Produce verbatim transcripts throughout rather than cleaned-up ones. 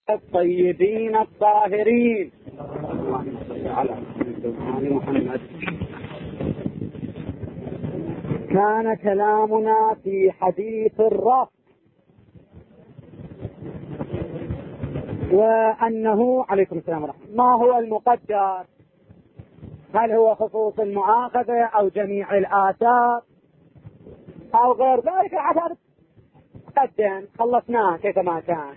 الطيبين الطاهرين على محمد. كان كلامنا في حديث الرفع، وأنه عليكم السلام ورحمة الله ما هو المقدر، هل هو خصوص المؤاخذة أو جميع الآثار أو غير ذلك. العثر قدم خلصناه كيف ما كان،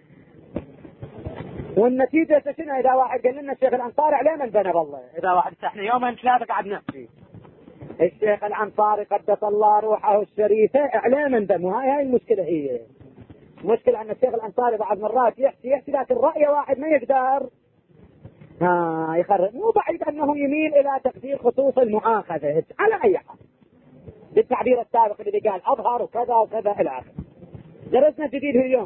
والنتيجة شنو؟ إذا واحد قال لنا الشيخ الأنصاري عليه من بنى بالله، إذا واحد احنا يوما ثلاثة قعد نحكي الشيخ الأنصاري قدس الله روحه الشريفة عليه من بنى، وهاي هاي المشكلة. هي مشكلة أن الشيخ الأنصاري بعض مرات يحكي يحكي لكن رأي واحد ما يقدر ها يخرج، مو بعيد أنه يميل إلى تقدير خصوص المؤاخذة على أي حال بالتعبير السابق اللي قال أظهر وكذا وكذا إلى آخره. درسنا جديد اليوم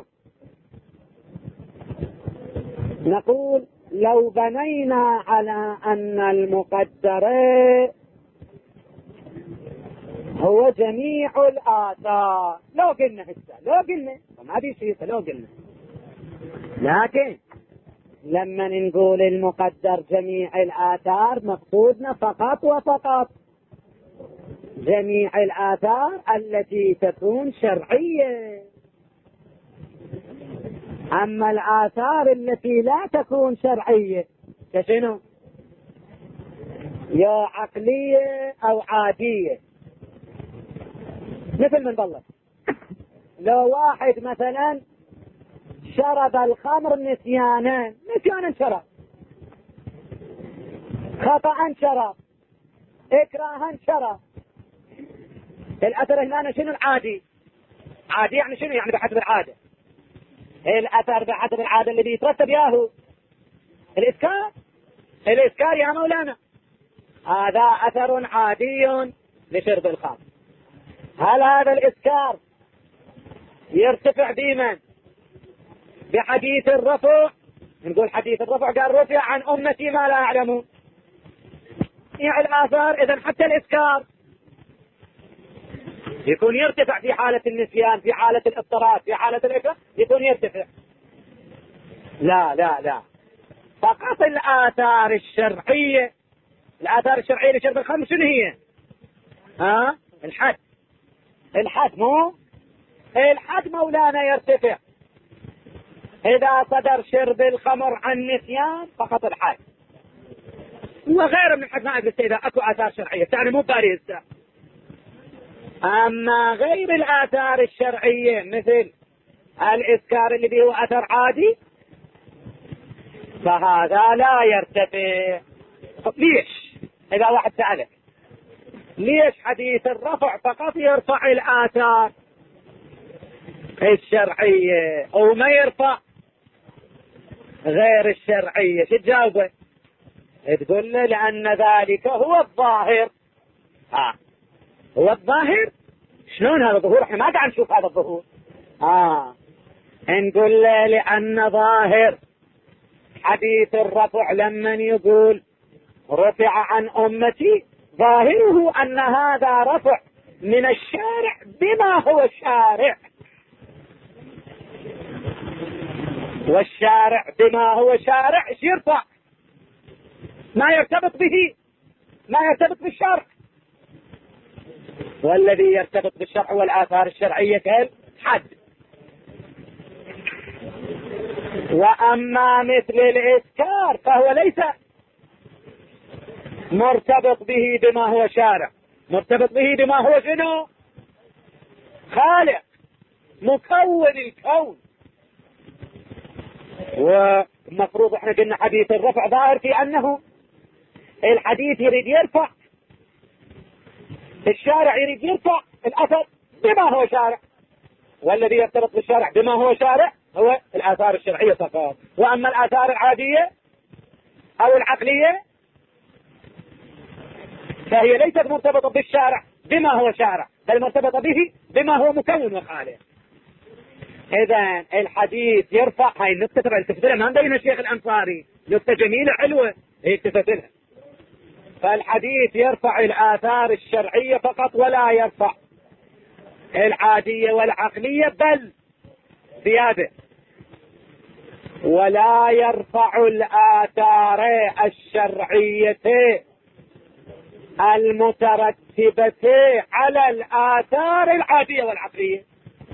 نقول لو بنينا على أن المقدر هو جميع الآثار، لو قلنا هسه لو قلنا ما في شيء لو قلنا، لكن لما نقول المقدر جميع الآثار مقصودنا فقط وفقط جميع الآثار التي تكون شرعية. أما الآثار التي لا تكون شرعية كشنو؟ يا عقلية أو عادية. مثل من بالله لو واحد مثلا شرب الخمر نسيانا نسيانا شرب، خطأ شرب، إكراها شرب، الأثر هنا شنو؟ العادي. عادي يعني شنو؟ يعني بحسب العادة. الأثر بحسب العادة الذي يترتب ياهو الإسكار. الإسكار يا مولانا هذا أثر عادي لشرب الخمر. هل هذا الإسكار يرتفع ديما بحديث الرفع؟ نقول حديث الرفع قال رفع عن أمتي ما لا يعلمون. يعني الآثار إذن حتى الإسكار يكون يرتفع في حالة النسيان، في حالة الاضطراب، في حالة الإكراه يكون يرتفع. لا لا لا فقط الآثار الشرعية. الآثار الشرعية لشرب الخمر شنو هي؟ ها الحد. الحد مو الحد مولانا يرتفع إذا صدر شرب الخمر عن نسيان فقط الحد، وغير من الحد ما أقول إذا أكو آثار شرعية يعني مو باري هسه. أما غير الآثار الشرعية مثل الإسكار الذي هو أثر عادي فهذا لا يرتفع. ليش؟ إذا واحد سألك ليش حديث الرفع فقط يرفع الآثار الشرعية وما يرفع غير الشرعية، شو تجاوبه؟ تقول له لأن ذلك هو الظاهر. ها هو الظاهر. شلون هذا الظهور؟ احنا ما قاعد نشوف هذا الظهور. اه نقول له لأن ظاهر حديث الرفع لما يقول رفع عن أمتي ظاهره أن هذا رفع من الشارع بما هو شارع، والشارع بما هو شارع ايش يرفع؟ ما يرتبط به، ما يرتبط بالشرع، والذي يرتبط بالشرع والآثار الشرعية كالحد. وأما مثل الإسكار فهو ليس مرتبط به بما هو شارع، مرتبط به بما هو شنو؟ خالق مكون الكون. ومفروض احنا قلنا حديث الرفع ظاهر في أنه الحديث يريد يرفع، الشارع يريد يرفع الأثر بما هو شارع، والذي يرتبط بالشارع بما هو شارع هو الآثار الشرعية فقط. وأما الآثار العادية أو العقلية فهي ليست مرتبطة بالشارع بما هو شارع، بل مرتبطة به بما هو مكون وخالق. إذن الحديث يرفع، هاي النقطة تبع التفتلة ما مبين الشيخ الأنصاري، نقطة جميلة حلوة هي التفتلة. فالحديث يرفع الآثار الشرعية فقط ولا يرفع العادية والعقلية، بل زيادة ولا يرفع الآثار الشرعية المترتبة على الآثار العادية والعقلية.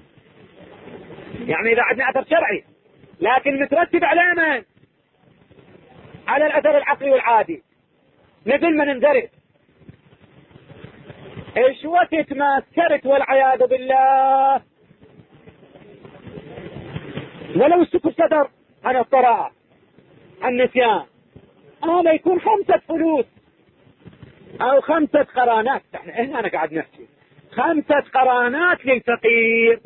يعني إذا عندنا أثر شرعي لكن مترتب على من؟ على الأثر العقلي والعادي، مثل ما نندرس ايش وقت ما سكرت والعياذ بالله، ولو السكر صدر عن الطراء عن النسيان، هذا يكون خمسة فلوس او خمسة قرانات. احنا هنا أنا قاعد نحكي خمسة قرانات للفقير.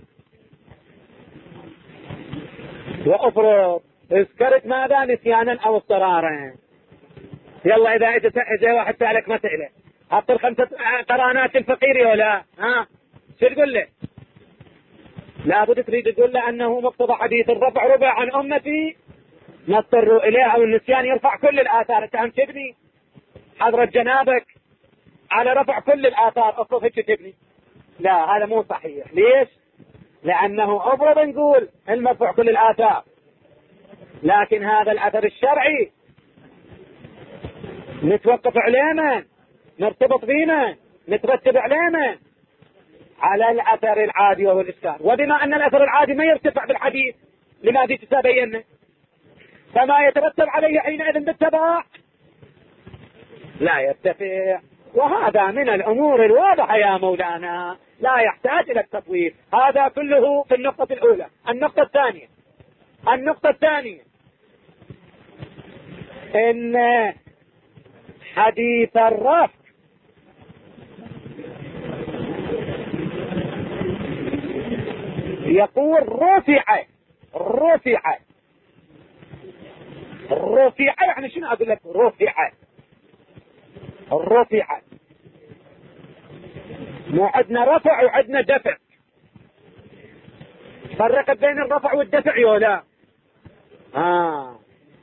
وافرض سكرت ماذا؟ نسيانا او اضطرارا. يلا اذا اجى واحد سألك مسألة، حط الخمسة قرانات للفقير ولا ها شو تقول له؟ لابد تريد تقول له انه مقتضى حديث الرفع ربع عن امتي نضطر اليه، او النسيان يرفع كل الاثار. انت هم تبني حضرة جنابك على رفع كل الاثار، افرض هيك تبني. لا، هذا مو صحيح. ليش؟ لانه افرض نقول المرفوع كل الاثار، لكن هذا الاثر الشرعي نتوقف عليه من؟ نرتبط بينا، نترتب عليه من؟ على الاثر العادي وهو الاسكان. وبما ان الاثر العادي ما يرتفع بالحديث لما تتبين، فما يترتب عليه حينئذ بالتبع لا يرتفع. وهذا من الامور الواضحة يا مولانا، لا يحتاج الى التطويل. هذا كله في النقطة الاولى. النقطة الثانية النقطة الثانية ان حديث الرفع يقول رفع رفع رفع يعني شنو اقول لك؟ رفع رفع مو عندنا رفع وعندنا دفع. فرقت بين الرفع والدفع يولا. آه.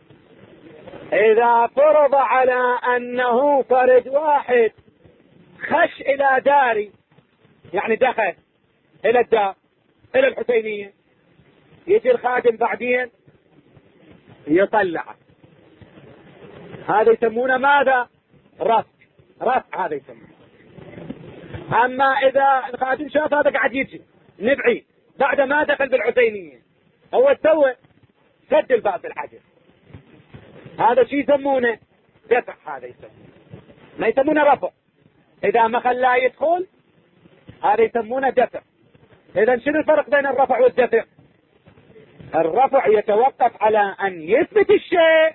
إذا فرض على أنه فرد واحد خش إلى داري، يعني دخل إلى الدار إلى الحسينية، يجي الخادم بعدين يطلع، هذا يسمونه ماذا؟ رفع. رفع هذا يسمونه. أما إذا الخادم شاف هذا قاعد يجي نبعي بعد ما دخل بالحسينية، هو تسوى سد الباب بالحجر، هذا شيء يسمونه دفع. هذا يسمونه ما يسمونه رفع. إذا ما خلاه يدخل هذا يسمونه دفع. إذا شنو الفرق بين الرفع والدفع؟ الرفع يتوقف على أن يثبت الشيء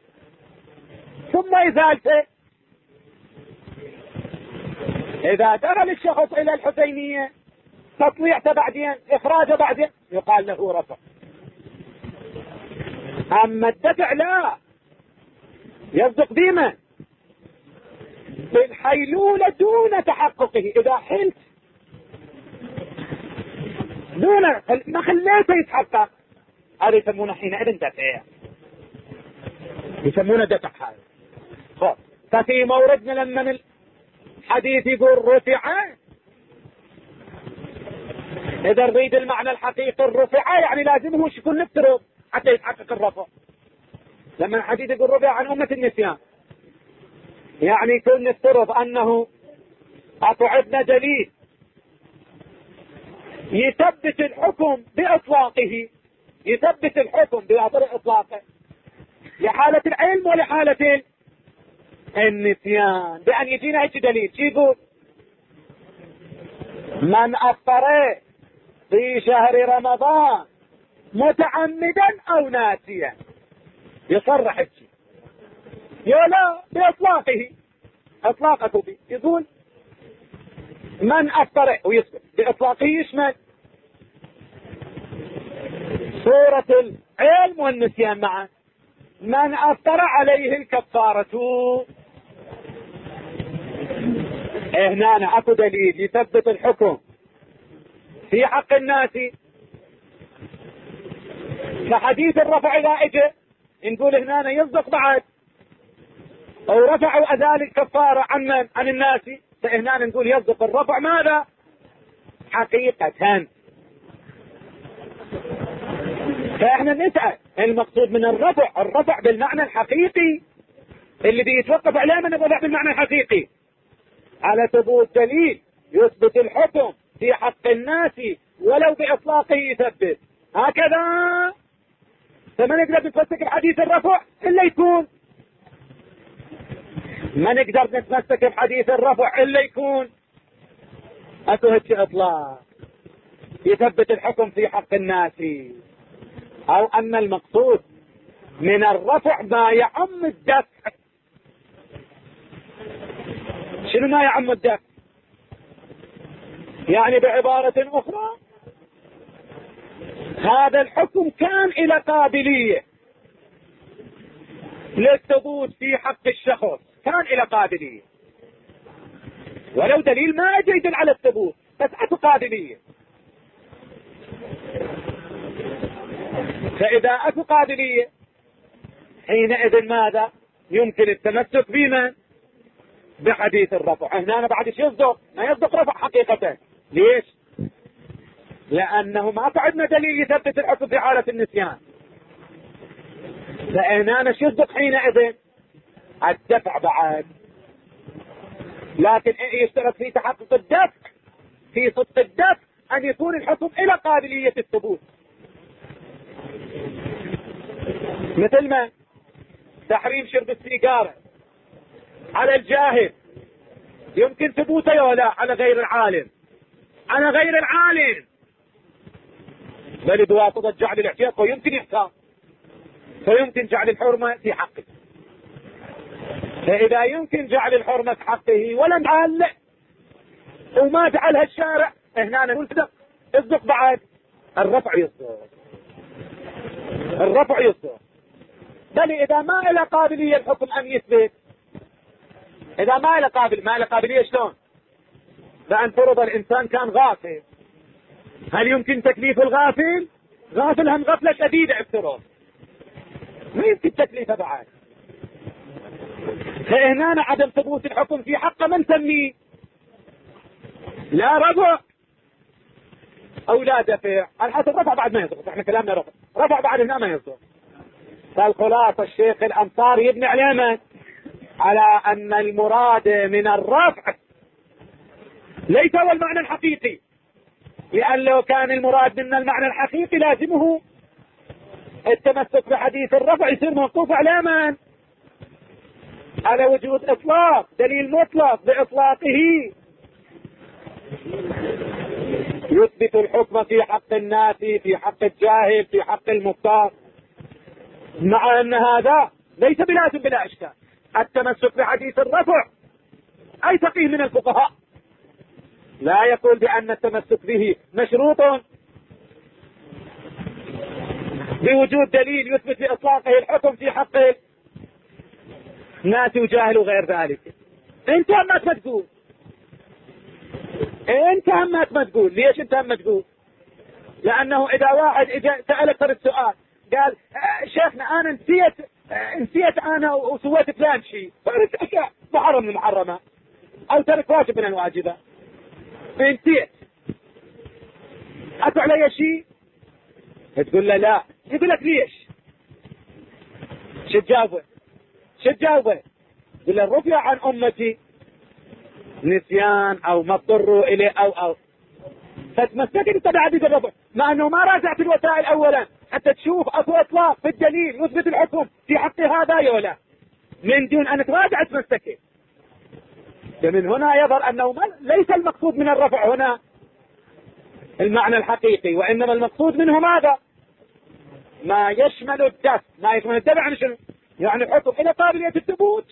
ثم إزالته. إذا دخل الشخص إلى الحسينية تطليعته بعدين إخراجه بعدين يقال له رفع. أما الدفع لا، يصدق بما بالحيلولة دون تحققه. إذا حلت دون ما خليته يتحقق هذا يسمونه حينئذ دفع، يسمونه دفع. هذا ففي موردنا لما الحديث يقول رفع، إذا نريد المعنى الحقيقي الرفع يعني لازم هو يكون نفترض حتى يتحقق الرفع. لما الحديث يقول رفع عن أمة النسيان يعني يكون نفترض أنه أطعبنا دليل يثبت الحكم بإطلاقه، يثبت الحكم بإطلاق إطلاقه لحالة العلم ولحالة النسيان، بأن يجينا هيك دليل. شو يقول؟ من أفطر في شهر رمضان متعمدا أو ناسيا، يصرح الشيء يلا بإطلاقه، إطلاقه به. يقول من أفطر ويسكت بإطلاقه يشمل صورة العلم والنسيان معا. من أفطر عليه الكفارة. هنا أنا أكو دليل يثبت الحكم في حق الناس كحديث الرفع. إذا اجى نقول هنا أنا يصدق بعد أو رفعوا أزال الكفارة عن من؟ عن الناس. فهنا نقول يصدق الرفع ماذا؟ حقيقة. فإحنا نسأل المقصود من الرفع الرفع بالمعنى الحقيقي اللي بيتوقف عليه من الرفع بالمعنى الحقيقي على ثبوت دليل يثبت الحكم في حق الناس ولو بإطلاقه يثبت هكذا. فما نقدر نتمسك بحديث الرفع إلا يكون ما نقدر نتمسك بحديث الرفع إلا يكون أكو هيك إطلاق يثبت الحكم في حق الناس، أو أن المقصود من الرفع ما يعم الدفع. شنو ما يعم الدفع؟ يعني بعبارة أخرى هذا الحكم كان إلى قابلية للثبوت في حق الشخص، كان إلى قابلية ولو دليل ما يدل على الثبوت بس أكو قابلية. فإذا أكو قابلية حينئذ ماذا يمكن التمسك بمن؟ بحديث الرفع. هنا أنا بعد شو يصدق؟ ما يصدق رفع حقيقة. ليش؟ لأنه ما عندنا دليل يثبت الحكم في حالة النسيان. فهنا أنا شو يصدق حينئذ؟ الدفع بعد، لكن يشترط في تحقق الدفع في صدق الدفع أن يكون الحكم إلى قابلية الثبوت. مثل ما تحريم شرب السيجارة على الجاهل يمكن ثبوته ولا على غير العالم؟ على غير العالم، بل بواسطة جعل الاحتياط ويمكن يحتاط فيمكن جعل الحرمة في حقه. فإذا يمكن جعل الحرمة في حقه ولم يعلق وما جعلها الشارع هنا نقول صدق. اصدق بعد الرفع يصدق، الرفع يصدق. بل إذا ما إلى قابلية الحكم أن يثبت، إذا ما إلى قابل ما إلى قابلية شلون؟ بأن فرض الإنسان كان غافل، هل يمكن تكليف الغافل؟ غافل هم غفلة شديدة افترض، ما يمكن تكليفه بعد. فهنا عدم ثبوت الحكم في حقه من نسميه؟ لا رفع أو لا دفع، على حسب. رفع بعد ما يصدق، احنا كلامنا رفع رفع بعد هنا ما يصدق. فالخلاصة الشيخ الأنصاري يبني على من؟ على أن المراد من الرفع ليس هو المعنى الحقيقي، لأن لو كان المراد من المعنى الحقيقي لازمه التمسك بحديث الرفع يصير موقوف على من؟ على وجود إطلاق، دليل مطلق بإطلاقه يثبت الحكم في حق الناس، في حق الجاهل، في حق المختار، مع أن هذا ليس بلازم بلا إشكال. التمسك بحديث الرفع أي فقيه من الفقهاء لا يقول بأن التمسك به مشروط بوجود دليل يثبت بإطلاقه الحكم في حق الناس وجاهل وغير ذلك. انت هم ما تقول، انت هم ما تقول. ليش انت هم ما تقول؟ لأنه إذا واحد اجى سألك فرد السؤال قال اه شيخنا أنا نسيت اه نسيت أنا وسويت فلان شيء، فرد أشياء محرم من المحرمات أو ترك واجب من الواجبات، نسيت أتوا علي شيء؟ تقول له لا. يقول لك ليش؟ شو تجاوبه؟ شو تجاوبه؟ يقول له رفع عن أمتي نسيان أو ما اضطروا إليه أو أو فتمسكت انت بحديث الرفع، مع أنه ما راجعت الوسائل أولا حتى تشوف أكو إطلاق في الدليل يثبت الحكم في حق هذا ولا من دون أن تراجع تمسكت. فمن هنا يظهر أنه ليس المقصود من الرفع هنا المعنى الحقيقي، وإنما المقصود منه ماذا؟ ما يشمل الدفع. ما يشمل الدفع يعني شنو؟ يعني الحكم إلى قابلية الثبوت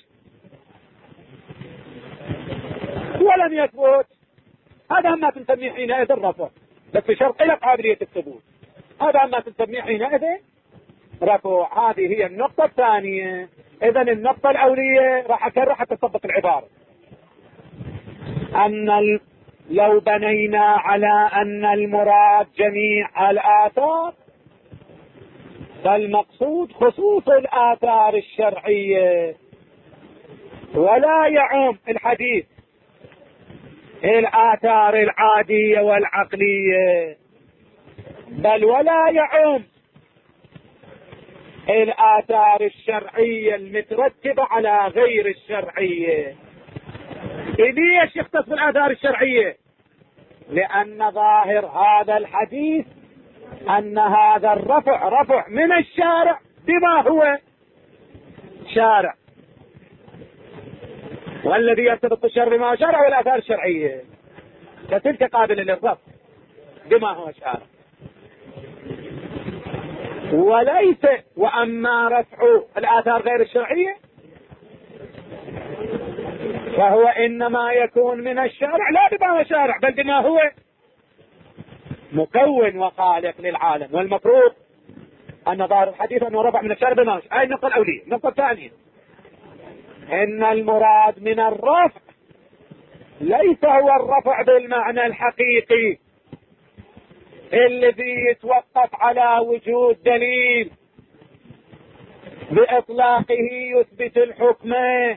ولم يثبت، هذا ما تسميه حينئذ الرفع، بس بشرط إلى قابلية الثبوت، هذا ما تسميه حينئذ رفع. هذه هي النقطة الثانية. إذن النقطة الأولية راح أكرر حتى تطبق العبارة، أن ال... لو بنينا على أن المراد جميع الآثار فالمقصود خصوص الآثار الشرعية ولا يعم الحديث الآثار العادية والعقلية، بل ولا يعم الآثار الشرعية المترتبة على غير الشرعية. ليش يختص بالآثار الشرعية؟ لأن ظاهر هذا الحديث أن هذا الرفع رفع من الشارع بما هو شارع، والذي يرتبط بالشرع بما هو شارع والآثار الشرعية، فتلك قابلة للرفع بما هو شارع، وليس وأما رفع الآثار غير الشرعية فهو إنما يكون من الشارع لا بما هو شارع بل بما هو مكون وخالق للعالم. والمفروض أن ظاهر الحديث أنه رفع من الشارع بما هو شارع. هاي النقطة الأولية. النقطة الثانية إن المراد من الرفع ليس هو الرفع بالمعنى الحقيقي الذي يتوقف على وجود دليل بإطلاقه يثبت الحكم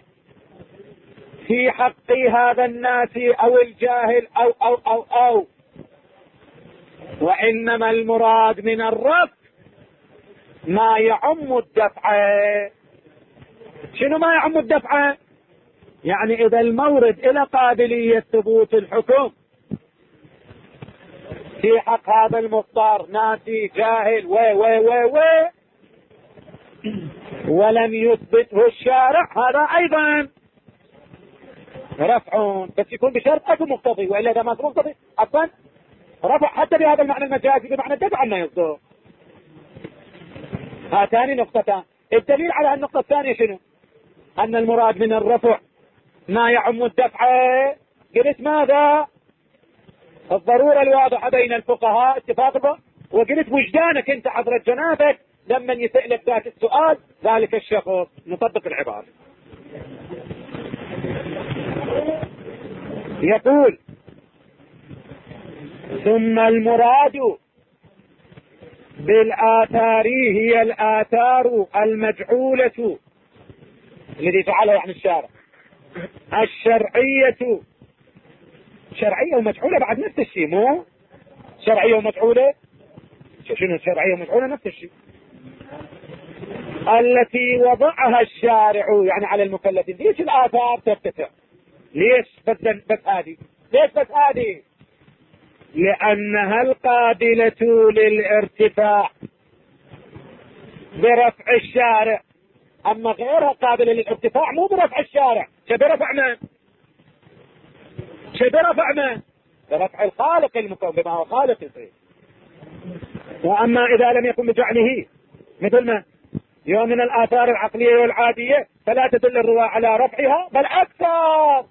في حق هذا الناس أو الجاهل أو أو أو أو وإنما المراد من الرفع ما يعم الدفع. شنو ما يعم الدفع؟ يعني إذا المورد إلى قابلية ثبوت الحكم في حق هذا المختار ناسي جاهل و و و و ولم يثبته الشارع هذا أيضا رفع، بس يكون بشرط أكو مقتضي، وإلا إذا ما أكو مقتضي أصلا رفع حتى بهذا المعنى المجازي بمعنى الدفع ما يصدر. هاتان نقطتان. الدليل على النقطة الثانية شنو؟ أن المراد من الرفع ما يعم الدفع. قلت ماذا؟ الضرورة الواضحة بين الفقهاء اتفاق، وقلت وجدانك انت حضرة جنابك لما يسألك ذات السؤال ذلك الشخص. نطبق العبارة. يقول ثم المراد بالآثار هي الآثار المجعولة الذي فعلها يعني الشارع الشرعية. شرعية ومجعولة بعد نفس الشيء، مو شرعية ومجعولة. شنو شرعية ومجعولة؟ نفس الشيء. التي وضعها الشارع يعني على المكلفين. ليش الآثار ترتفع؟ ليش بس بس هذه؟ ليش بس هذه؟ لأنها القابلة للارتفاع برفع الشارع، أما غيرها قابلة للارتفاع مو برفع الشارع. شبرفع من؟ شبرفع من؟ برفع الخالق المكون بما هو خالق الشيء. وأما إذا لم يكن بجعله مثل ما يوم من الآثار العقلية والعادية فلا تدل الرواة على رفعها بل أكثر.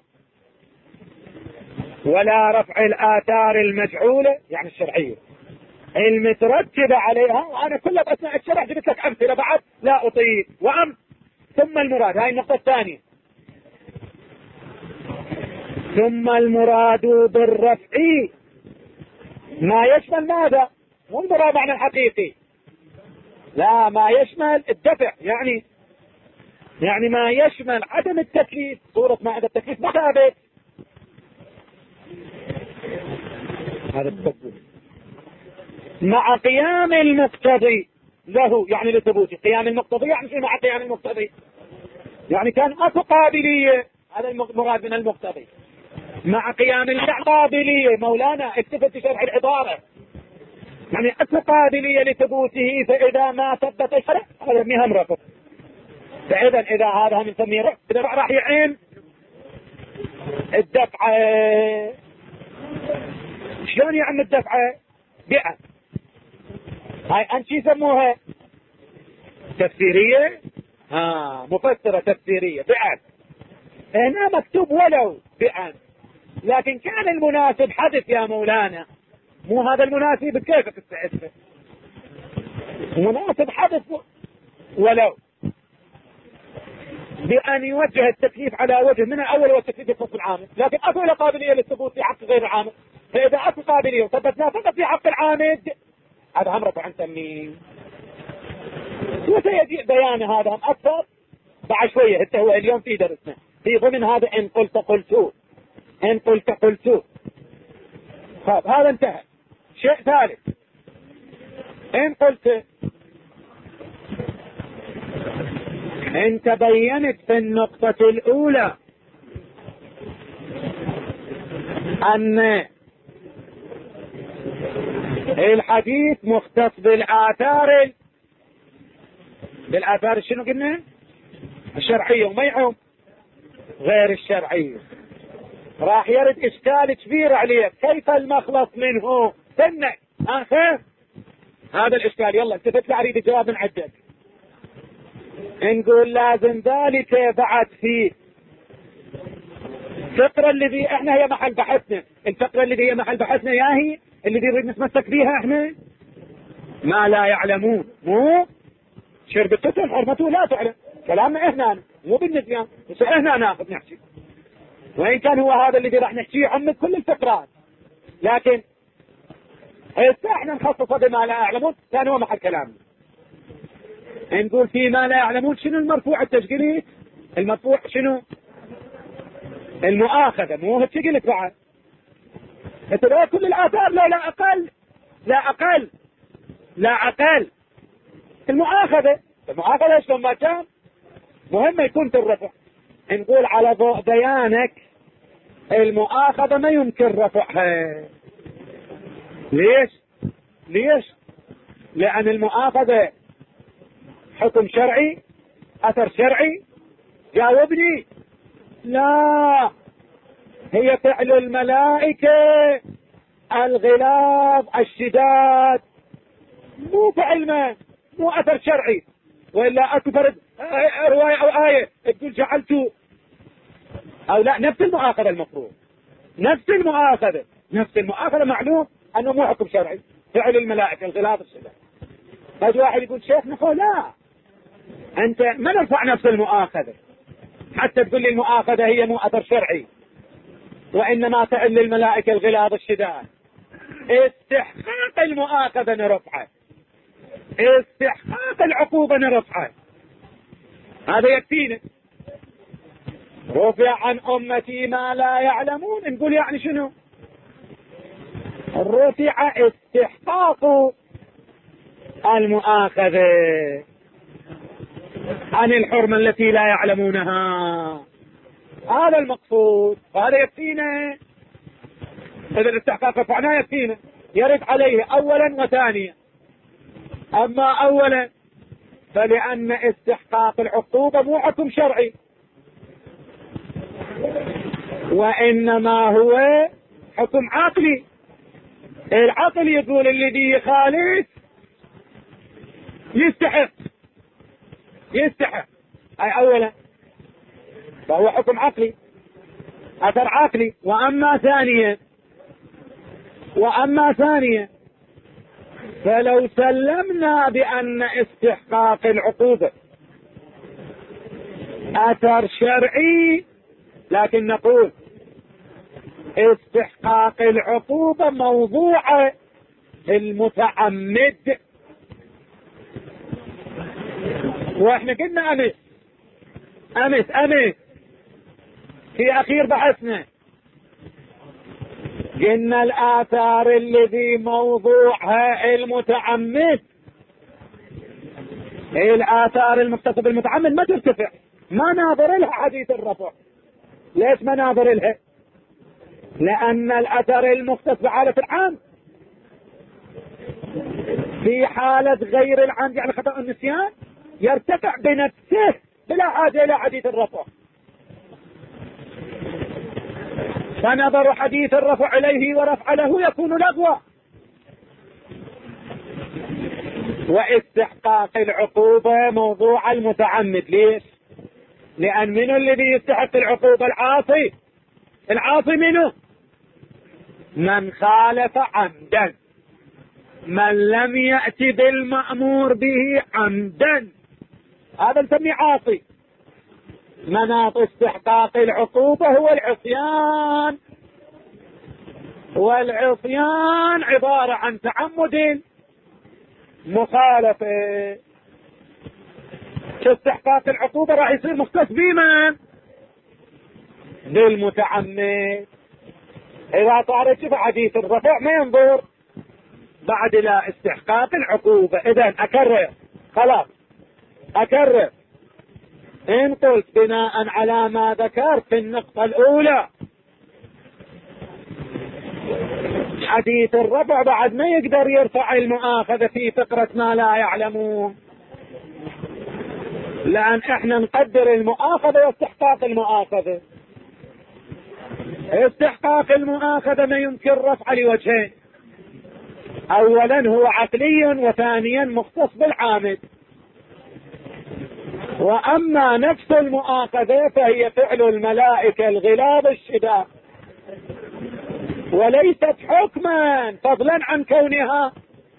ولا رفع الآثار المجعولة يعني الشرعية المترتبة عليها. وأنا كله بأثناء الشرح جبت لك أمثلة بعد لا أطيل. وأم ثم المراد، هاي النقطة الثانية، ثم المراد بالرفع ما يشمل ماذا؟ مو المراد معنى الحقيقي، لا، ما يشمل الدفع، يعني يعني ما يشمل عدم التكليف. صورة ما عدم التكليف ما ثابت. هذا التكليف مع قيام المقتضي له يعني لثبوته. قيام المقتضي يعني شيء مع قيام المقتضي يعني كان اكو قابلية، هذا المراد من المقتضي مع قيام القابلية. مولانا اكتفت بشرح العبارة يعني اكو قابلية لثبوته، فاذا ما ثبت الشرع هذا مهم رفض. فاذا اذا هذا من نسميه رفض، اذا راح يعين الدفعة. شلون يعم الدفعة؟ بيئة. هاي انت يسموها تفسيرية، ها مفسرة تفسيرية بيئة. هنا مكتوب ولو بيئة، لكن كان المناسب حذف يا مولانا، مو هذا المناسب كيف تستعد؟ مناسب حذف ولو بأن يوجه التكليف على وجه من الأول والتكليف يخص العامل، لكن أكو له قابلية للثبوت في حق غير العامل. فإذا أكو قابلية وثبتناه فقط في حق العامد هذا هم رفع تسميه. وسيجيء بيان هذا هم أكثر بعد شوية. حتى هو اليوم في درسنا في ضمن هذا إن قلت قلت إن قلت قلت. طيب هذا انتهى. شيء ثالث، إن قلت انت بينت في النقطة الاولى ان الحديث مختص بالاثار بالاثار شنو قلنا؟ الشرعية، وما يعم غير الشرعية. راح يرد اشكال كبير عليك، كيف المخلص منه؟ سنة اخر هذا الاشكال. يلا التفت لي اريد جواب من عندك. نقول لازم ذلك بعد فيه الفقرة الذي احنا هي محل بحثنا، الفقرة الذي هي محل بحثنا يا هي اللي نريد نتمسك بيها احنا، ما لا يعلمون. مو شرب القتل حرمته لا تعلم، كلامنا احنا مو بالنسيان، بس احنا ناخذ نحكي، وان كان هو هذا الذي راح نحكيه عم كل الفقرات، لكن احنا نخصصه بما لا يعلمون كان هو محل كلامنا. نقول في ما لا يعلمون شنو المرفوع التشكيلي؟ المرفوع شنو؟ المؤاخذة. مو هيك قلت بعد انت لو كل الاثار لا لا اقل لا اقل لا اقل المؤاخذة. المؤاخذة شلون ما كان مهم يكون في الرفع. نقول على ضوء بيانك المؤاخذة ما يمكن رفعها. ليش؟ ليش؟ لأن المؤاخذة حكم شرعي، أثر شرعي. جاوبني. لا، هي فعل الملائكة الغلاظ الشداد، مو فعل ما مو أثر شرعي. وإلا أكبر رواية أو آية تقول جعلتوا أو لا، نفس المؤاخذة المفروض، نفس المؤاخذة نفس المؤاخذة معلوم أنه مو حكم شرعي، فعل الملائكة الغلاظ الشداد. فاجي واحد يقول شيخ نقول لا، أنت ما نرفع نفس المؤاخذة حتى تقول لي المؤاخذة هي مو أثر شرعي، وإنما فعل الملائكة الغلاظ الشداد. استحقاق المؤاخذة نرفعه، استحقاق العقوبة نرفعه، هذا يكفينا. رفع عن أمتي ما لا يعلمون، نقول يعني شنو؟ رفع استحقاق المؤاخذة عن الحرمة التي لا يعلمونها، هذا المقصود، وهذا يكفينا. إذا الاستحقاق رفعناه يكفينا، يرد عليه أولا وثانيا. أما أولا فلأن استحقاق العقوبة مو حكم شرعي، وإنما هو حكم عقلي. العقل يقول الذي يخالف يستحق يستحق أي أولا، فهو حكم عقلي، أثر عقلي. وأما ثانيا وأما ثانيا فلو سلمنا بأن استحقاق العقوبة أثر شرعي، لكن نقول استحقاق العقوبة موضوع المتعمد. واحنا قلنا أمس أمس أمس في أخير بحثنا قلنا الآثار الذي موضوعها المتعمد، الآثار المختصة بالمتعمد ما ترتفع، ما ناظر لها حديث الرفع. ليش ما ناظر لها؟ لأن الأثر المختص بحالة العام في حالة غير العام يعني خطأ النسيان يرتفع بنفسه بلا حاجة إلى حديث الرفع، فنظر حديث الرفع إليه ورفع له يكون لغوا. واستحقاق العقوبة موضوع المتعمد. ليش؟ لأن من الذي يستحق العقوبة؟ العاصي. العاصي منه من خالف عمدا، من لم يأتي بالمأمور به عمدا، هذا نسميه عاصي. مناط استحقاق العقوبة هو العصيان، والعصيان عبارة عن تعمد مخالفة. استحقاق العقوبة راح يصير مختص بمن؟ بالمتعمد. إذا صارت شوف حديث الرفع ما ينظر بعد إلى استحقاق العقوبة. إذن أكرر، خلاص أكرر، إن قلت بناء على ما ذكرت في النقطة الأولى حديث الرفع بعد ما يقدر يرفع المؤاخذة في فقرة ما لا يعلمون، لأن احنا نقدر المؤاخذة واستحقاق المؤاخذة. استحقاق المؤاخذة ما يمكن رفع لوجهين: أولا هو عقلي، وثانيا مختص بالعامد. وأما نفس المؤاخذة فهي فعل الملائكة الغلاظ الشداد، وليست حكما فضلا عن كونها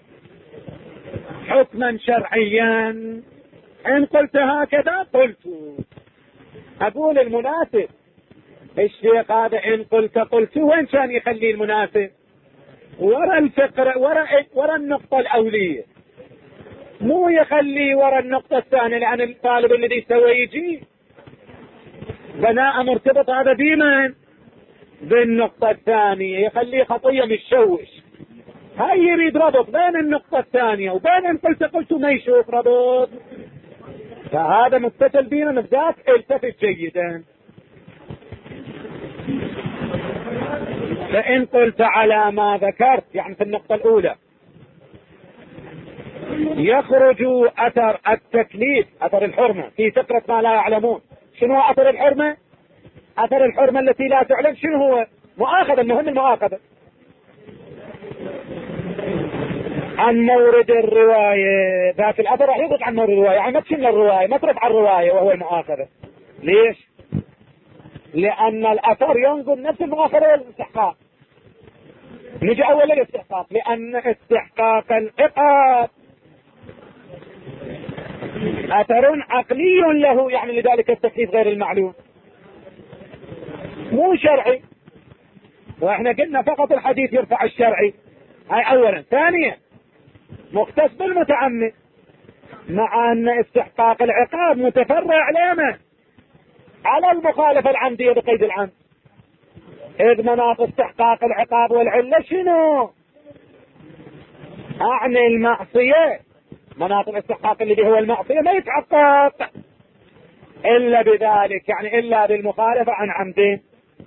حكما شرعيا. إن قلت هكذا قلت. أقول المناسب الشيخ هذا إن قلت قلت، وين كان يخلي المناسب؟ ورا الفقرة، ورا ورا النقطة الأولية، مو يخلي ورا النقطة الثانية، لأن الطالب الذي سوى يجي بناء مرتبط هذا بمن؟ بالنقطة الثانية، يخليه خطية متشوش. هاي يريد ربط بين النقطة الثانية وبين إن قلت قلت، ما يشوف ربط. فهذا متصل بينا بالذات، التفت جيدا. فإن قلت على ما ذكرت يعني في النقطة الأولى يخرج أثر التكليف، أثر الحرمة في فقرة ما لا يعلمون. شنو هو أثر الحرمة؟ أثر الحرمة التي لا تعلم شنو هو؟ مؤاخذة، المهم المؤاخذة. عن مورد الرواية، ذاك الأثر راح يضغط عن مورد الرواية، يعني ما تشمل الرواية، ما ترفع الرواية وهو المؤاخذة. ليش؟ لأن الأثر ينقل نفس المؤاخذة والاستحقاق. نجي أولا للاستحقاق، لأن استحقاق العقاب أثر عقلي له، يعني لذلك التكليف غير المعلوم مو شرعي. واحنا قلنا فقط الحديث يرفع الشرعي، هاي اولا. ثانيا مختص بالمتعمد، مع ان استحقاق العقاب متفرع لما على المخالفة العمدية بقيد العمد، اذ مناط استحقاق العقاب والعلة شنو؟ اعني المعصية، مناط الاستحقاق الذي هو المعصية ما يتحقق الا بذلك، يعني الا بالمخالفة عن عمدين.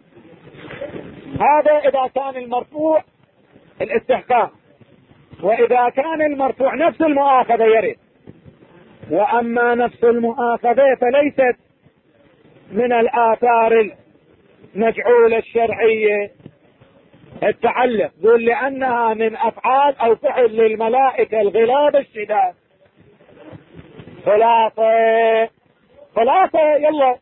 هذا اذا كان المرفوع الاستحقاق، واذا كان المرفوع نفس المؤاخذة يرد. واما نفس المؤاخذة فليست من الاثار المجعولة الشرعية التعلق، قل لانها من افعال او فعل للملائكة الغلاظ الشداد. خلاصة خلاصة يلا،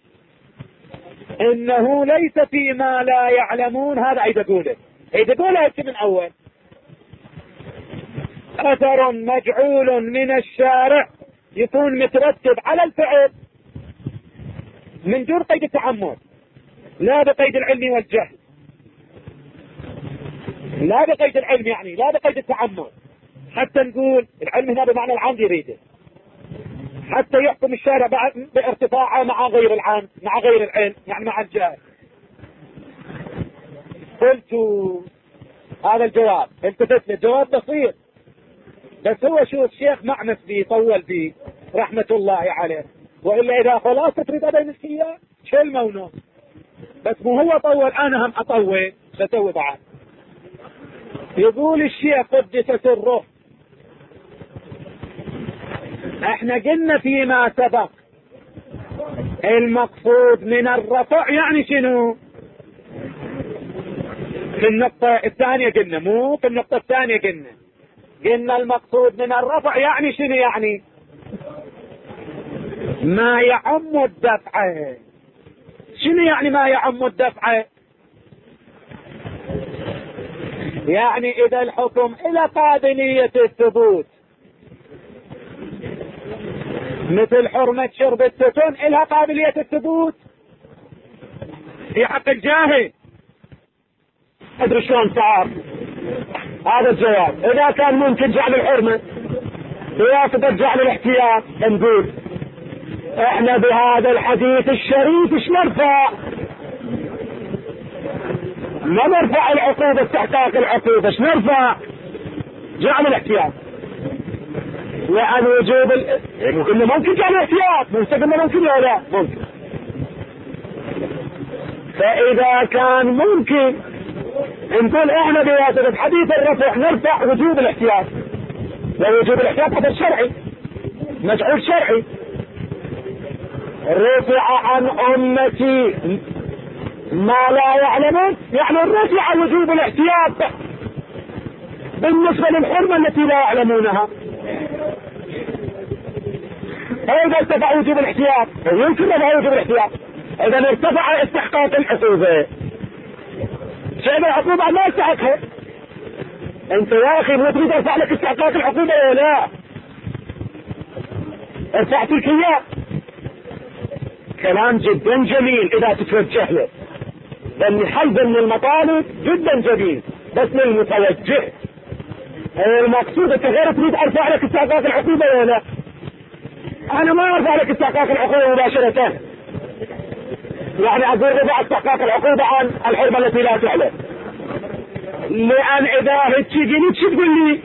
انه ليس فيما لا يعلمون. هذا عيد اقوله عيد اقوله من اول: اثر مجعول من الشارع يكون مترتب على الفعل من دون قيد التعمد، لا بقيد العلم والجهل، لا بقيد العلم يعني لا بقيد التعمد، حتى نقول العلم هنا بمعنى العمد يريده، حتى يحكم الشارع بارتفاعه مع غير العام، مع غير العلم، يعني مع الجهل. قلت هذا الجواب، التفت له الجواب بسيط، بس هو شو الشيخ معنس بيه، طول بيه رحمة الله عليه، وإلا إذا خلاص تريد بين الشيء شل مونو، بس مو هو طول، أنا هم أطول بسوي بعد. يقول الشيخ قدس سره: احنا قلنا فيما سبق المقصود من الرفع يعني شنو؟ في النقطة الثانية قلنا، مو في النقطة الثانية قلنا قلنا المقصود من الرفع يعني شنو؟ يعني ما يعم الدفع. شنو يعني ما يعم الدفع؟ يعني اذا الحكم الى قابلية الثبوت، مثل حرمة شرب التتن الها قابلية الثبوت في حق الجاهل، ادري شلون صعب هذا الجواب. اذا كان ممكن جعل الحرمة بواسطة جعل الاحتياط، نقول احنا بهذا الحديث الشريف ايش نرفع؟ ما نرفع العقوبة، استحقاق العقوبة، ايش نرفع؟ جعل الاحتياط. لأن وجوب ال... يعني قلنا ممكن كان احتياط، قلنا ممكن ولا لا ممكن. فإذا كان ممكن نقول احنا بهذا حديث الرفع نرفع وجوب الاحتياط، ووجوب الاحتياط هذا الشرعي مجعول شرعي. رفع عن أمتي ما لا يعلمون، يعني رفع وجوب الاحتياط بالنسبة للحرمة التي لا يعلمونها. فإذا ارتفع وجوب الاحتياط يمكن رفع وجوب الاحتياط، إذا ارتفع استحقاق العقوبة، شيء العقوبة ما يستحقها. انت يا اخي مو تريد ارفع لك استحقاق العقوبة ولا لا؟ ارفعت لك اياه. كلام جدا جميل اذا تتوجه له، لان حل من المطالب جدا جميل، بس للمتوجه. المقصود انت غير تريد ارفع لك استحقاق العقوبة ولا لا؟ انا ما ارفع لك استحقاق العقوبة مباشرة، يعني اقول رفع استحقاق العقوبة عن الحرمة التي لا تعلم، لان اذا هتجيني تشو تقول لي؟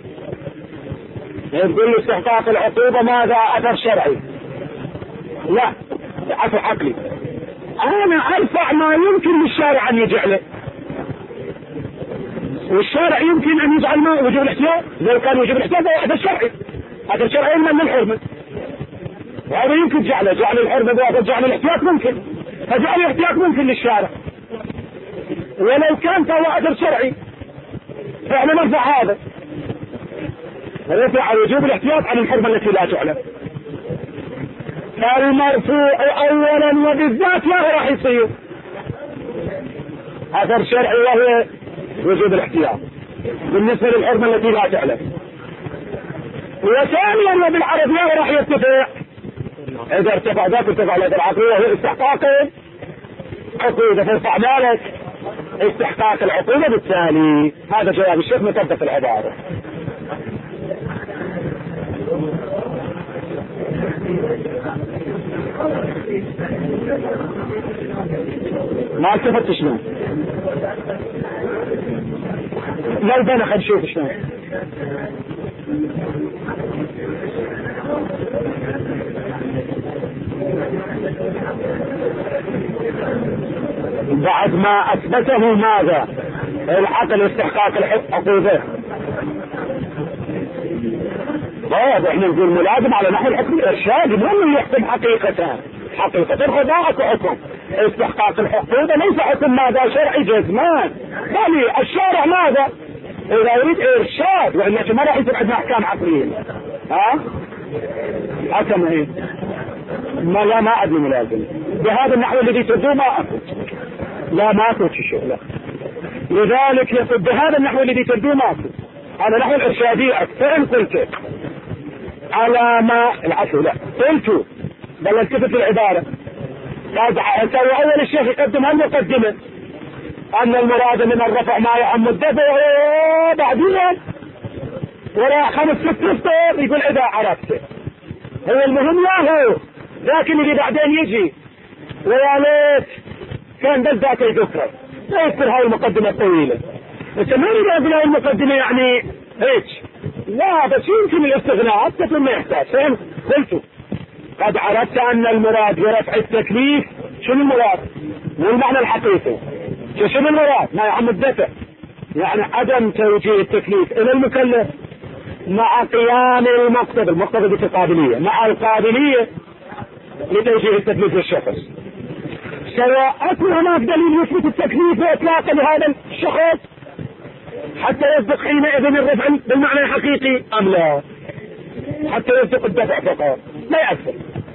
تقول لي استحقاق العقوبة ماذا اثر شرعي؟ لا، اثر عقلي. انا ارفع ما يمكن للشارع ان يجعله، والشارع يمكن ان يجعل ما وجوب الاحتياط. لو كان وجوب الاحتياط هو اثر شرعي، اثر شرعي من الحرمة، وهذا يمكن جعله، جعل الحرمة بواثر جعل الاحتياط ممكن، فجعل الاحتياط ممكن للشارع، ولو كان فهو اثر شرعي. فاحنا نرفع هذا، نرفع وجوب الاحتياط عن الحرمة التي لا تعلم. فالمرفوع اولا وبالذات لا راح يصير اثر شرعي وهو وجوب الاحتياط بالنسبة للحرمة التي لا تعلم. وثانيا وبالعرض لا راح يرتفع، اذا ارتفع ذاك ارتفع لك العقوبة وهو استحقاق عقوبة، فارفع مالك استحقاق العقوبة بالتالي. هذا جواب الشيخ مطبق العبارة. ما التفت شلون؟ لو بنا خل نشوف شلون. بعد ما اثبته ماذا؟ العقل استحقاق العقوبة. طيب احنا نقول ملازم على نحو الحكم الارشادي، مو اللي يحكم حقيقة. حقيقة خضاعة حكم استحقاق العقوبة ليس حكم ماذا شرعي جزمان، بل الشارع ماذا؟ اذا يريد ارشاد، وإلا ما راح يصير عندنا احكام عقلية. ها؟ حكم ايه؟ ما لا ما ادري ملازم بهذا النحو الذي تدوه ما اكو، لا ما اكو شيء. لذلك يقول بهذا النحو الذي تدوه ما اكو، على نحو الارشادي اكثر. ان قلت على ما العفو لا قلت بل التفت العبارة، سوى اول الشيخ يقدم هالمقدمة ان المراد من الرفع ما يعم الدفع، بعدين وراء خمس ست سطور يقول اذا عرفت. هو المهم لا هو، لكن اللي بعدين يجي ويا ليت كان بس ذاك يذكر، لا يذكر هاي المقدمة الطويلة. بس ما نريد هاي المقدمة يعني هيك، لا بس يمكن الاستغناء أكثر ما يحتاج. فهم؟ قلت قد عرفت ان المراد برفع التكليف شنو المراد؟ مو المعنى الحقيقي. شنو المراد؟ ما يعم الدفع، يعني عدم توجيه التكليف الى المكلف مع قيام المقتضى، المقتضى بالقابلية مع القابلية لتوجيه التكليف للشخص، سواء اكو هناك دليل يثبت التكليف واطلاقا لهذا الشخص حتى يصدق حينئذ الرفع بالمعنى الحقيقي ام لا، حتى يصدق الدفع فقط لا يأثر.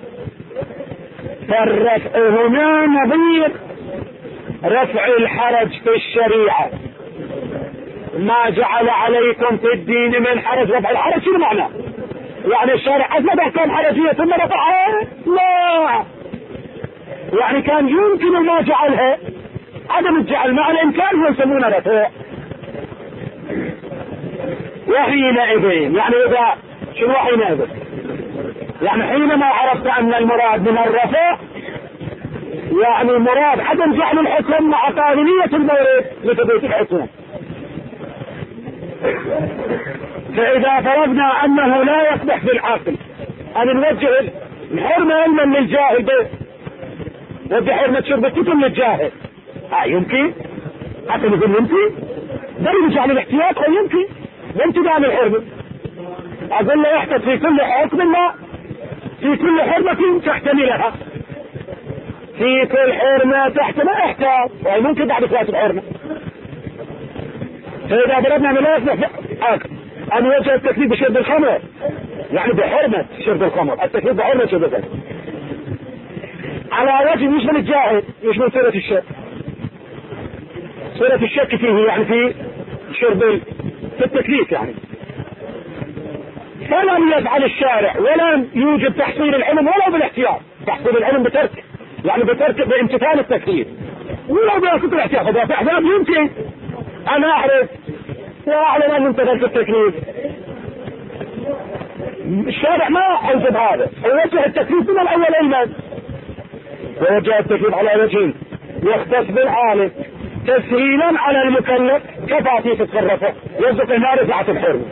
فالرفع هنا نظير رفع الحرج في الشريعة، ما جعل عليكم في الدين من حرج. رفع الحرج شنو معنى؟ يعني الشارع أثبت أحكام حرجية ثم رفعها؟ لا، يعني كان يمكن ما جعلها، عدم الجعل مع الإمكان هو يسمونه رفع. وحينئذ يعني إذا شنو حينئذ؟ يعني حينما عرفت أن المراد من الرفع يعني مراد عدم جعل الحكم مع قابلية المورد لتثبيت الحكم. فإذا فرضنا أنه لا يقبح في العقل أن نوجه الحرمة علما للجاهل به وجه حرمة شرب الكتب للجاهل. آه يمكن حتى نقول يمكن ده يرجع للاحتياط أو يمكن وامتداء الحرمة. أقول له يحتاج في كل حكم لا في كل حرمة تحتملها في كل حرمة تحتمل احتاط يعني ممكن بعد فوات الحرمة. فإذا ضربنا أن لا يصلح أن يوجه التكليف بشرب الخمر يعني بحرمة شرب الخمر التكليف بحرمة شرب الخمر على وجه يشمل الجاهل يشمل صورة الشك صورة الشك فيه يعني في شرب في التكليف يعني. فلم يفعل الشارع ولم يوجد تحصيل العلم ولو بالاحتياط تحصيل العلم بترك يعني بترك بامتثال التكليف ولو بأسف الاحتياط هذا في أحباب يمكن أنا أعرف وأعلم أن امتثلت التكليف. الشارع ما أوجد هذا ووجه التكليف من الأول علما ووجه التكليف على وجه يختص بالعالم تسهيلا على المكلف كفى في تصرفه يصدق انها رفعت الحرمة.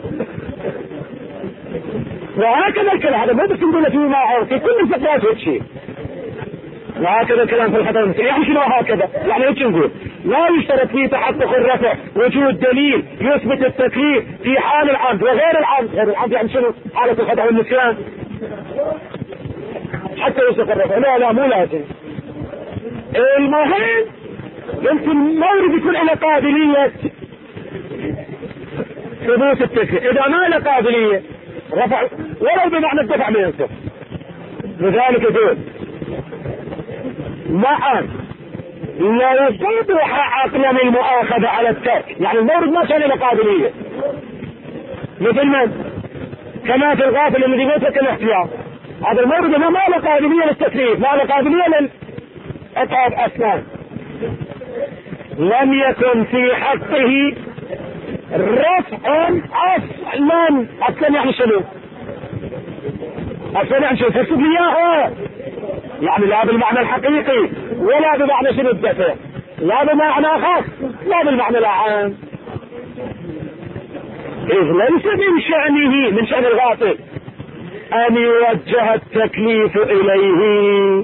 وهكذا الكلام هذا ما بس نقول فيه معه في كل الفترات والشيء وهكذا الكلام في الخطر يعني شنو هكذا يعني ايش نقول لا يشترط فيه تحقق الرفع وجود دليل يثبت التكليف في حال العمد وغير العمد. غير العمد يعني شنو حالة الخطأ والنسيان حتى يثبت الرفع لا لا مو لازم. المهم يمكن مورد يكون له قابلية ثبوت التكليف إذا ما له قابلية رفع ولو بمعنى الدفع ما ينصف. لذلك يقول معا لا يصبح عقلا المؤاخذة على الترك يعني المورد ما كان له قابلية مثل من كما في الغافل الذي يترك الاحتياط هذا المورد ما له قابلية للتكليف ما له قابلية للأطعاب أسنان. لم يكن في حقه رفع اصلا اصلا يعني شنو اصلا يعني شنو تكتب لي اياه يعني لا بالمعنى الحقيقي ولا بمعنى شنو الدفع لا بمعنى خاص لا بالمعنى العام اذ ليس من شأنه من شأن الغافل ان يوجه التكليف اليه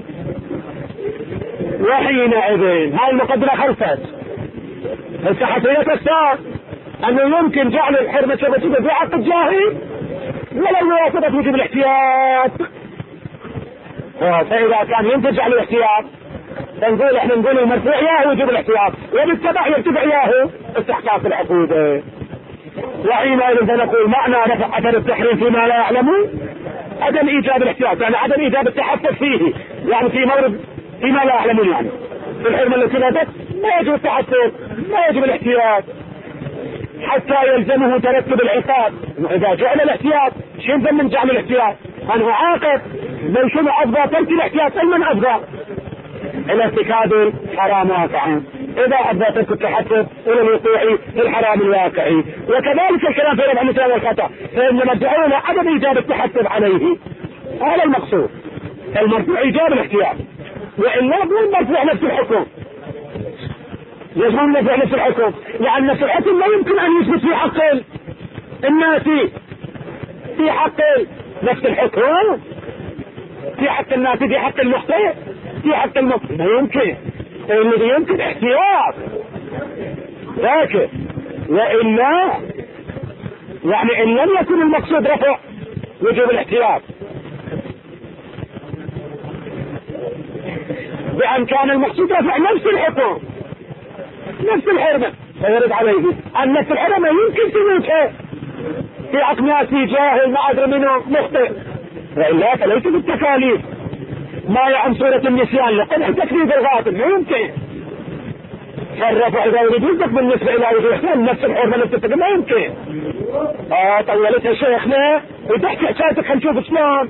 وحينئذ هاي المقدمة خلفت الصحفية تستار انه يمكن جعل الحرمة شبكة في حق الجاهل ولو يوافقت وجوب الاحتياط. فإذا كان يمكن جعل الاحتياط فنقول احنا نقول المرفوع ياه وجوب الاحتياط وبالتبع يرتفع ياه استحقاق العقود. وحينئذ فنقول معنى رفع اثر التحريم فيما لا يعلمون عدم ايجاب الاحتياط يعني عدم ايجاب التحفظ فيه يعني في مورد فيما لا يعلمون يعني في الحرمة التي نادت ما يجب التحفظ ما يجب الاحتياط حتى يلزمه ترتب العقاب. اذا جعل الاحتياط شو يلزم من جعل الاحتياط انه عاقب من شنو افضى ترك الاحتياط من افضى الى ارتكاب الحرام واقعا اذا افضى ترك التحفظ الى الوقوع في الحرام الواقعي. وكذلك الكلام في رفع المثال والخطأ فانما ادعونا عدم ايجاب التحفظ عليه هذا المقصود المرفوع ايجاب الاحتياط وإلا مو المرفوع نفس الحكم يجب أن نفع نفس الحكم لأن نفس الحكم لا يمكن أن يثبت في حق الناس في حق نفس الحكم في حق الناس في حق المخطئ في حق المخطئ ما يمكن الذي يمكن احتياط لكن وإلا يعني إن لم يكن المقصود رفع وجوب الاحتياط بأن كان المقصود رفع نفس الحكم نفس الحرمة فيرد عليه أن نفس الحرمة يمكن تموتها في حق ناسي جاهل ما أدري منه مخطئ وإلا فليس بالتكاليف ما يعم صورة النسيان لقد تكليف الغافل ما يمكن فالرفع إذا يريد يصدق بالنسبة إلى وجوه الإحسان نفس الحرمة اللي تتكلم ما يمكن. آه طولتها شيخنا وتحكي حكايتك حنشوف شلون.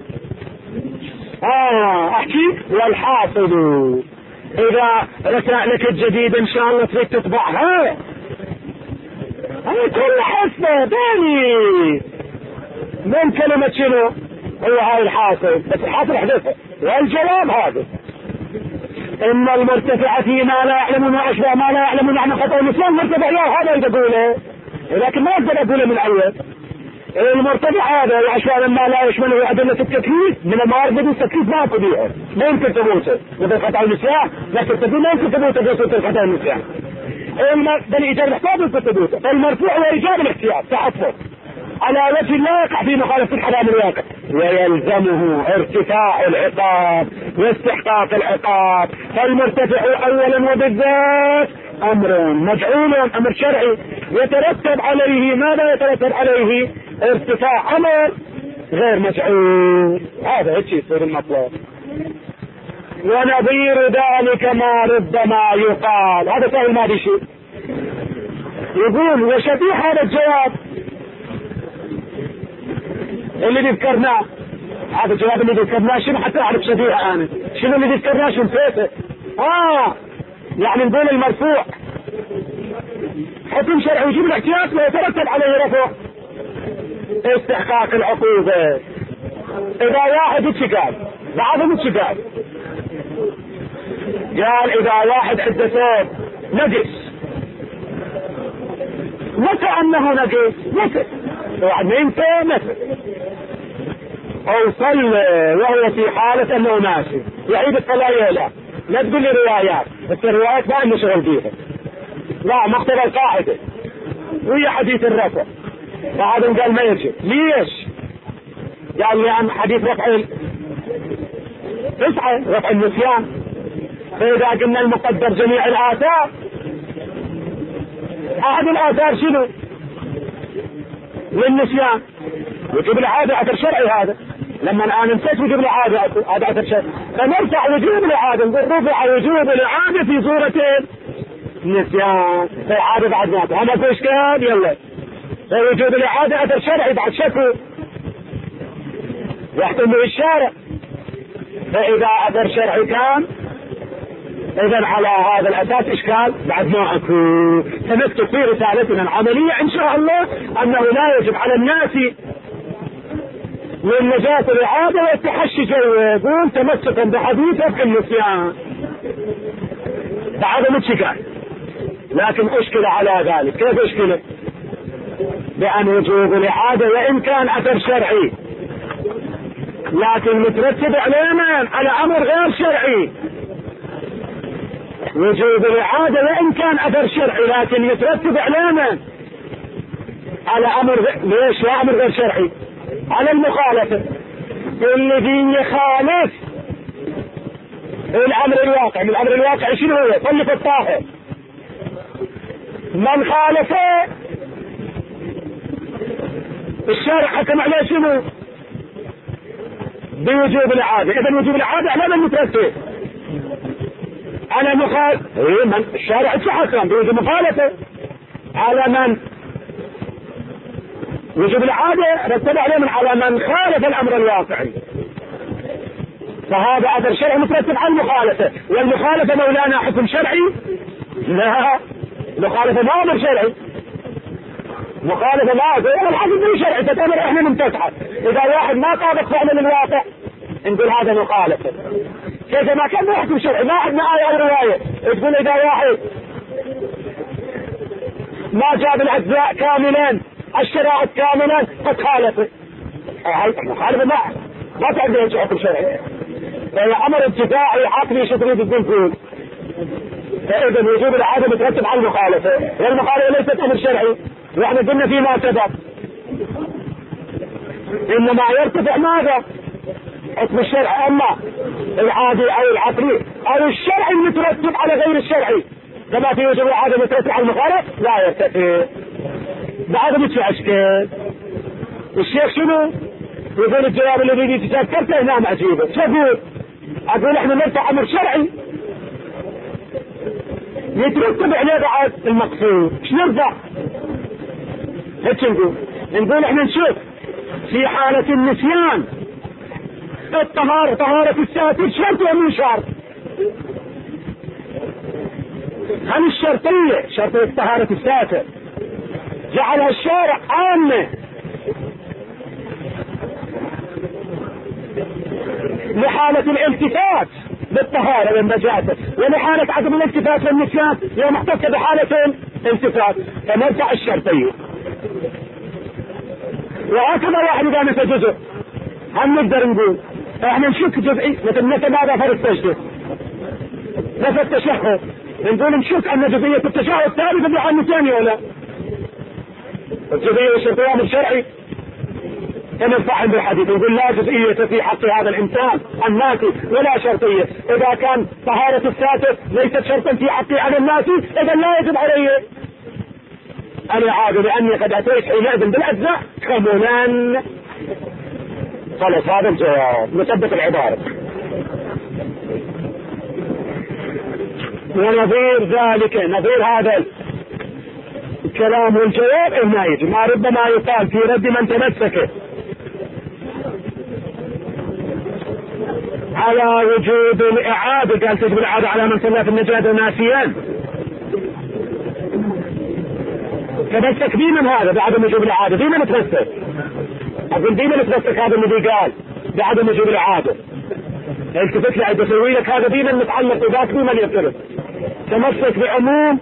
آه أحكي والحاصل إذا رسائلك الجديد إن شاء الله تريد تطبعها هاي كل حسنة تاني من كلمة شنو هو هاي الحاصل بس الحاصل حدثها والجواب هذا إن المرتفع فيما لا يعلمون وأشبه ما لا يعلمون عن خطأ الإسلام مرتفع له هذا اللي تقوله لكن ما أقدر أقوله من أول المرتفع هذا عشان ما لا يشمله أدلة التكليف من الموارد بدون تكليف ما تبيعه، ما يمكن تموته مثل قطع النساء، لكن تبيه ما يمكن تموته في صوت قطع النساء. بل إيجاب الاحتياط يمكن تموته، فالمرفوع هو إيجاب الاحتياط تحفظ على وجه لا يقع في مخالفة الحرام الواقع، ويلزمه ارتفاع العقاب واستحقاق العقاب. فالمرتفع أولا وبالذات أمر مجعول، أمر شرعي يترتب عليه ماذا يترتب عليه؟ ارتفاع أمر غير مجعول، هذا هيك يصير المطلوب. ونظير ذلك ما ربما يقال، هذا سهل ما في شيء. يقول وشبيه هذا الجواب اللي ذكرناه، هذا الجواب اللي ذكرناه شنو حتى اعرف شبيهه انا، شنو اللي ذكرناه شو نسيته؟ اه يعني نقول المرفوع حكم شرعي يجيب الاحتياط ويترتب عليه رفع استحقاق العقوبه. اذا واحد اتشكال بعضهم اتشكال قال اذا واحد عنده ثوب نجس، متى انه نجس؟ متى واحد ما ينسى متى او صلى وهو في حالة انه ماشي يعيد الصلاة، لا لا تقول لي روايات، بس الروايات ما عندنا شغل فيها، لا مقتضى القاعدة وهي حديث الرفع. بعضهم قال ما يجب، ليش؟ قال لأن حديث رفع تسعة رفع النسيان، فإذا قلنا المقدر جميع الآثار، أحد الآثار شنو؟ للنسيان، وجوب العادة أثر شرعي. هذا لما الآن نسيت وجوب العادة هذا أثر شرعي، فنرفع وجوب العادة، نقول رفع وجوب العادة في صورة النسيان، فالعادة بعد ما هذا في إشكال. يلا فوجوب العادة أثر شرعي بعد شكو يحكم به الشارع، فإذا أثر شرعي كان إذا على هذا الأساس إشكال بعد ما أكو. سنكتب في رسالتنا العملية إن شاء الله أنه لا يجب على الناس من نجاة الإعادة والتحشي يقول تمسكا بحديث رفع النسيان بعد الاشكال. لكن أشكل على ذلك، كيف أشكله؟ بأن وجوب الإعادة وإن كان أثر شرعي لكن مترتب علينا على أمر غير شرعي. وجوب الإعادة وإن كان أثر شرعي لكن يترتب علينا على أمر غير. ليش لا أمر غير شرعي؟ على المخالفة. الذي يخالف الأمر الواقع، من الأمر الواقع شنو هو؟ صلي في الطاهر. من خالفه الشارع حكم عليه شنو؟ بوجوب الإعادة. إذا وجوب الإعادة على من يترتب؟ على مخالف. إيه من الشارع حكم بوجوب مخالفة على من؟ وجوب الإعادة رتب عليه من على من خالف الأمر الواقعي، فهذا أثر شرعي مترتب على المخالفة. والمخالفة مولانا حكم شرعي؟ لا، مخالفة ما أمر شرعي، مخالفة ما هو الحكم مو شرعي، تعتبر احنا ممتسحة. إذا واحد ما طابق فعلا الواقع نقول هذا مخالفة. كيف ما كان حكم شرعي؟ ما عندنا آية أو رواية تقول إذا واحد ما جاب الأجزاء كاملا الشرائط كاملا قد خالفه. مخالفة ما ما تعرف حكم شرعي، فهي أمر ابتداعي عقلي شو تريد تقول فيه. فإذا وجوب العادة مترتب على المخالفة، والمخالفة ليست أمر شرعي، ونحن قلنا فيما سبق إنما يرتفع ماذا؟ حكم الشرع، أما العادي أو العقلي أو الشرعي المترتب على غير الشرعي كما في وجوب العادة مترتب على المخالف لا يرتفع. بعد مش أشكال. الشيخ شنو؟ يقول الجواب الذي يجي تذكرته هنا معجيبه. شو أقول؟ أقول إحنا نرفع أمر شرعي يترتب عليه بعد المقصود. ايش نرفع؟ هيك نقول نقول احنا نشوف في حالة النسيان الطهارة، طهارة الساتر شرط ولا مو شرط؟ هل الشرطية شرطية طهارة الساتر جعلها الشارع عامة لحالة الالتفات بالطهارة والنجاسة، ولحالة عدم الالتفات والنسيان يوم احتفت بحالة الالتفات، فنرفع الشرطية. وهكذا واحد اذا نسى جزء هم نقدر نقول احنا نشك جزئي، مثل نسى بعد اثر السجدة، نسى التشهد، نقول نشك ان جزئية التشهد ثابتة في حال ثاني ولا الجزئية الشرطية من الشرعي كما الفاحم بالحديث يقول لا جزئية في حق هذا الانسان الناسي ولا شرطية. اذا كان طهارة الساتر ليست شرطا في حقي على الناسي اذا لا يجب علي الاعادة لاني قد اتيت حينئذ بالاجزاء كملا. خلاص هذا الجواب نثبت العبارة. ونظير ذلك نظير هذا الكلام والجواب هنا يجي ما ربما يقال في رد من تمسك على وجود الإعادة، قال تجب الإعادة على من صلى في النجاة ناسيا، تمسك بي من هذا بعدم وجوب الإعادة، دينا متمسك أقول دينا متمسك هذا الذي قال بعدم وجوب الإعادة، التفت لي بسوي لك هذا دينا متعلق بذاك بمن يفترض تمسك بعموم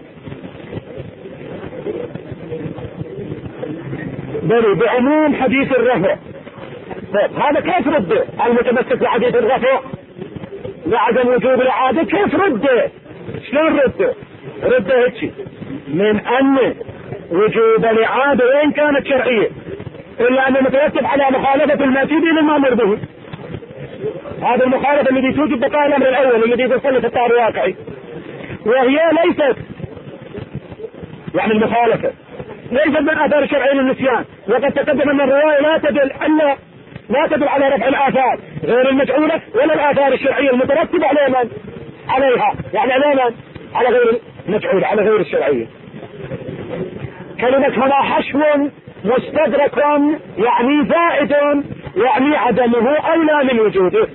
بل بعموم حديث الرفع. طيب هذا كيف رده المتمسك بحديث الرفع وعدم وجوب الإعادة؟ كيف رده؟ شلون رده؟ رده هيك من أن وجوب الإعادة وإن كانت شرعية إلا أنه مترتب على مخالفة الماتيبين المأمور به. هذا المخالفة الذي توجد بقاء الأمر الأول الذي يصل في الطار الواقعي، وهي ليست يعني المخالفة ليست من آثار الشرعية للنسيان، وقد تقدم أن الرواية لا تدل أن لا تدل على رفع الآثار غير المجعولة ولا الآثار الشرعية المترتبة على من عليها، يعني على من على غير المجعولة على غير الشرعية. كلمة هنا حشو مستدرك يعني زائد يعني عدمه أولى من وجوده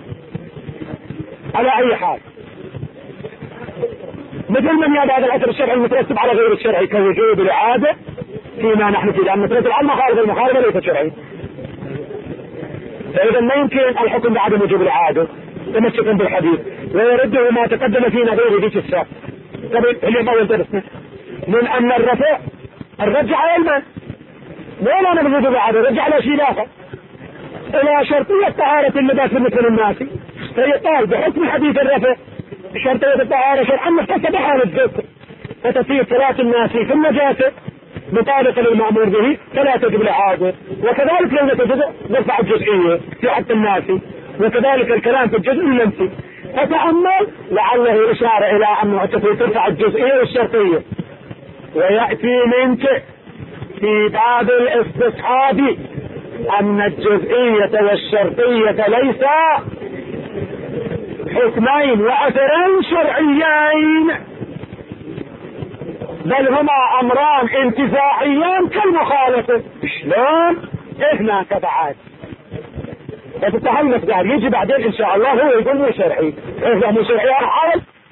على أي حال، مثل من يد هذا الأثر الشرعي المترتب على غير الشرعي كوجوب الإعادة فيما نحن فيه، لأن مترتب على المخالفة، المخالفة ليست شرعية، فإذا ما يمكن الحكم بعدم وجوب الإعادة تمسكا بالحديث ويرده ما تقدم في نظير ذيك الساعة. طيب اللي ما ينتبه من أن الرفع الرجع علما ولا أنا من وجوب الإعادة رجع على شيء آخر إلى شرطية طهارة اللباس بالنسبة للناس، فيقال بحكم حديث الرفع شرطية الطهارة شرعا مختصة بحال الذكر، فتصير صلاة الناس في النجاسة مطابقة للمأمور به فلا تجب الإعادة. وكذلك لو نتجزء نرفع الجزئية في حق الناس، وكذلك الكلام في الجزء النفسي. فتأمل لعله إشارة إلى أنه ترفع الجزئية والشرطية، ويأتي منك في باب الاستصحاب أن الجزئية والشرطية ليس حكمين وأثرين شرعيين بل هما أمران انتفاعيان كالمخالفة. شلون؟ هناك بعد فتتحمس قال يجي بعدين إن شاء الله هو يقول مو شرعي، إذا مو شرعي أنا عارف